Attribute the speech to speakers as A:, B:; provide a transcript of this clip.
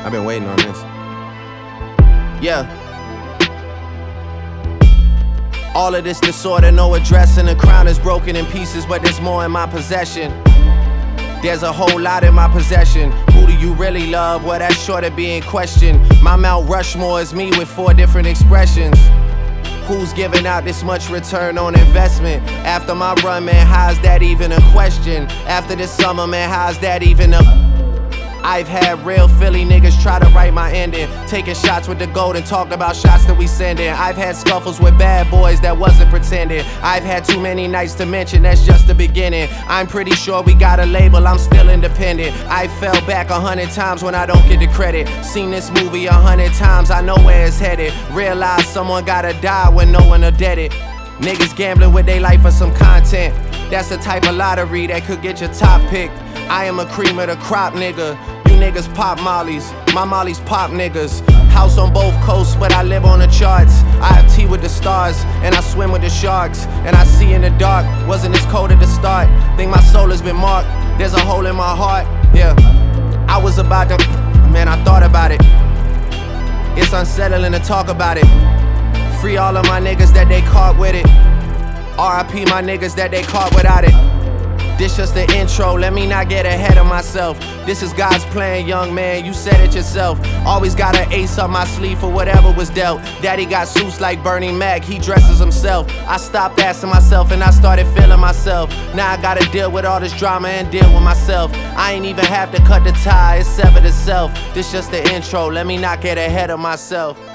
A: I've been waiting on this. Yeah. All of this disorder, no address, and the crown is broken in pieces, but there's more in my possession. There's a whole lot in my possession. Who do you really love? Well, that's sure to be in question. My Mount Rushmore is me with 4 different expressions. Who's giving out this much return on investment? After my run, man, how's that even a question? After this summer, man, how's that even a... I've had real Philly niggas try to write my ending, taking shots with the gold and talking about shots that we sending. I've had scuffles with bad boys that wasn't pretending. I've had too many nights to mention, that's just the beginning. I'm pretty sure we got a label, I'm still independent. I fell back 100 times when I don't get the credit. Seen this movie 100 times, I know where it's headed. Realize someone gotta die when no one will dead it. Niggas gambling with their life for some content. That's the type of lottery that could get your top pick. I am a cream of the crop, nigga. You niggas pop mollies, my mollies pop niggas. House on both coasts, but I live on the charts. I have tea with the stars, and I swim with the sharks. And I see in the dark, wasn't this cold at the start. Think my soul has been marked, there's a hole in my heart. Yeah, I was about to, man, I thought about it. It's unsettling to talk about it. Free all of my niggas that they caught with it. RIP my niggas that they caught without it. This just the intro, let me not get ahead of myself. This is God's plan, young man, you said it yourself. Always got an ace up my sleeve for whatever was dealt. Daddy got suits like Bernie Mac, he dresses himself. I stopped asking myself and I started feeling myself. Now I gotta deal with all this drama and deal with myself. I ain't even have to cut the tie, it's severed itself. This just the intro, let me not get ahead of myself.